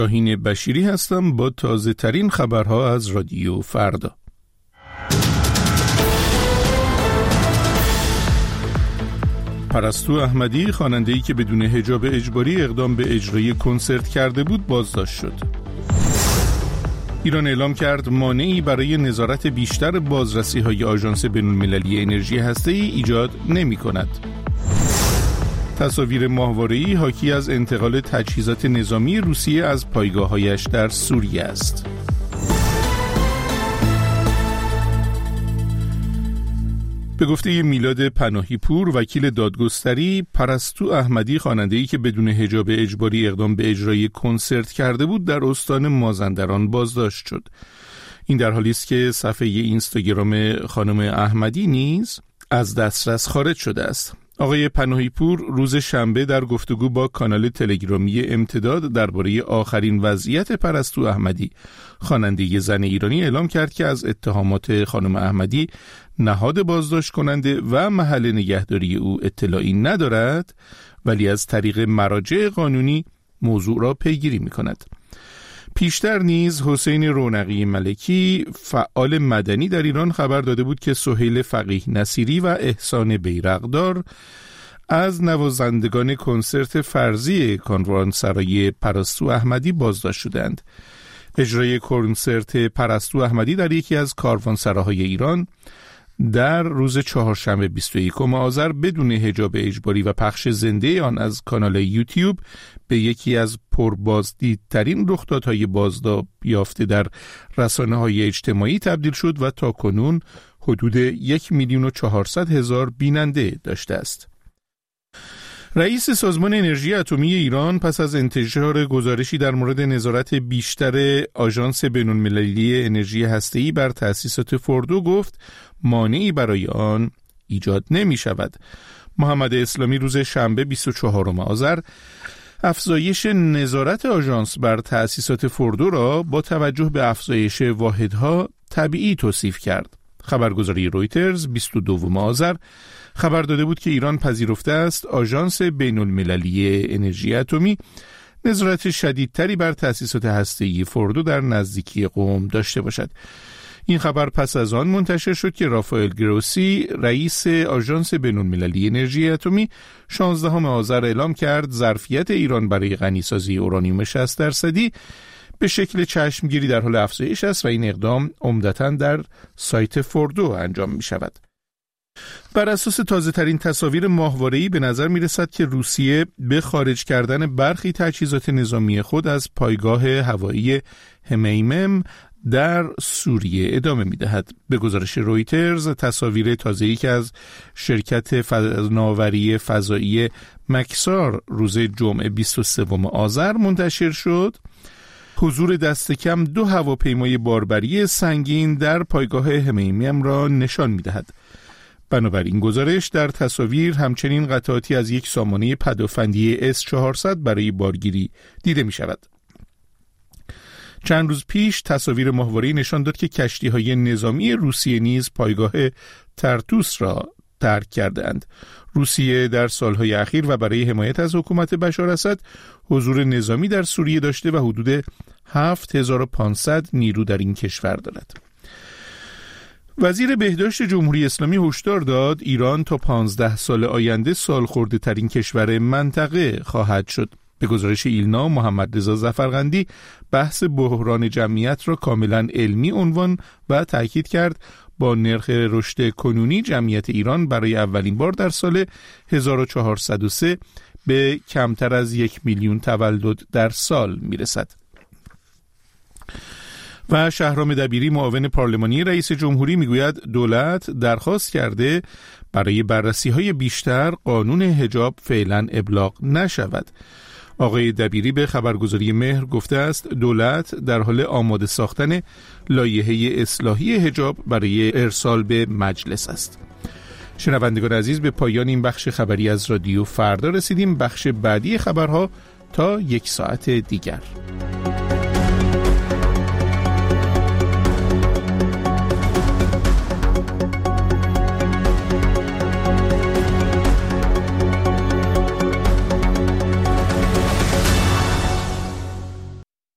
شاهین بشیری هستم با تازه ترین خبرها از رادیو فردا. پرستو احمدی، خواننده‌ای که بدون حجاب اجباری اقدام به اجرای کنسرت کرده بود، بازداشت شد. ایران اعلام کرد مانعی برای نظارت بیشتر بازرسی‌های آژانس بین‌المللی انرژی هسته‌ای ایجاد نمی‌کند. تصاویر ماهواره‌ای حاکی از انتقال تجهیزات نظامی روسیه از پایگاه‌هایش در سوریه است. به گفته میلاد پناهی پور، وکیل دادگستری، پرستو احمدی، خواننده‌ای که بدون حجاب اجباری اقدام به اجرای کنسرت کرده بود، در استان مازندران بازداشت شد. این در حالی است که صفحه اینستاگرام خانم احمدی نیز از دسترس خارج شده است. آقای پناهی پور روز شنبه در گفتگو با کانال تلگرامی امتداد درباره آخرین وضعیت پرستو احمدی، خواننده زن ایرانی، اعلام کرد که از اتهامات خانم احمدی نهاد بازداشت کننده و محل نگهداری او اطلاعی ندارد، ولی از طریق مراجع قانونی موضوع را پیگیری می‌کند. پیشتر نیز حسین رونقی ملکی، فعال مدنی در ایران، خبر داده بود که سهیل فقیه نصیری و احسان بیرقدار از نوازندگان کنسرت فرضی کاروانسرای پرستو احمدی بازداشت شدند. اجرای کنسرت پرستو احمدی در یکی از کاروانسراهای ایران در روز چهارشنبه 21 آذر بدون حجاب اجباری و پخش زنده آن از کانال یوتیوب به یکی از پربازدیدترین رخدادهای بازتاب یافته در رسانه‌های اجتماعی تبدیل شد و تاکنون حدود 1,400,000 بیننده داشته است. رئیس سازمان انرژی اتمی ایران پس از انتشار گزارشی در مورد نظارت بیشتر آژانس بین‌المللی انرژی هسته‌ای بر تأسیسات فوردو گفت مانعی برای آن ایجاد نمی شود. محمد اسلامی روز شنبه 24 آذر افزایش نظارت آژانس بر تأسیسات فوردو را با توجه به افزایش واحدها طبیعی توصیف کرد. خبرگزاری رویترز 22 آذر خبر داده بود که ایران پذیرفته است آژانس بین‌المللی انرژی اتمی نظارت شدیدتری بر تأسیسات هسته‌ای فوردو در نزدیکی قم داشته باشد. این خبر پس از آن منتشر شد که رافائل گروسی، رئیس آژانس بین‌المللی انرژی اتمی، 16 آذر اعلام کرد ظرفیت ایران برای غنیسازی اورانیوم 60% به شکل چشمگیری در حال افزایش است و این اقدام عمدتاً در سایت فوردو انجام می شود. بر اساس تازه ترین تصاویر ماهواره‌ای به نظر می رسد که روسیه به خارج کردن برخی تجهیزات نظامی خود از پایگاه هوایی همیمم در سوریه ادامه می دهد. به گزارش رویترز، تصاویر تازه‌ای که از شرکت فضانوری فضایی مکسار روز جمعه 23 آذر منتشر شد، حضور دست کم 2 هواپیمای باربری سنگین در پایگاه همیمم را نشان می دهد. بنابراین گزارش در تصاویر همچنین قطعاتی از یک سامانه پدافندی S-400 برای بارگیری دیده می شود. چند روز پیش تصاویر ماهواره‌ای نشان داد که کشتی‌های نظامی روسیه نیز پایگاه ترتوس را ترک کردند. روسیه در سالهای اخیر و برای حمایت از حکومت بشار اسد حضور نظامی در سوریه داشته و حدود 7500 نیرو در این کشور دارد. وزیر بهداشت جمهوری اسلامی هشدار داد ایران تا 15 سال آینده سالخورده ترین کشور منطقه خواهد شد. به گزارش ایلنا، محمد رضا ظفرقندی بحث بحران جمعیت را کاملا علمی عنوان و تاکید کرد با نرخ رشد کنونی جمعیت ایران برای اولین بار در سال 1403 به کمتر از 1,000,000 تولد در سال میرسد. و شهرام دبیری، معاون پارلمانی رئیس جمهوری، میگوید دولت درخواست کرده برای بررسی‌های بیشتر قانون حجاب فعلا ابلاغ نشود. آقای دبیری به خبرگزاری مهر گفته است دولت در حال آماده ساختن لایحه اصلاحی حجاب برای ارسال به مجلس است. شنوندگان عزیز، به پایان این بخش خبری از رادیو فردا رسیدیم. بخش بعدی خبرها تا 1 ساعت دیگر.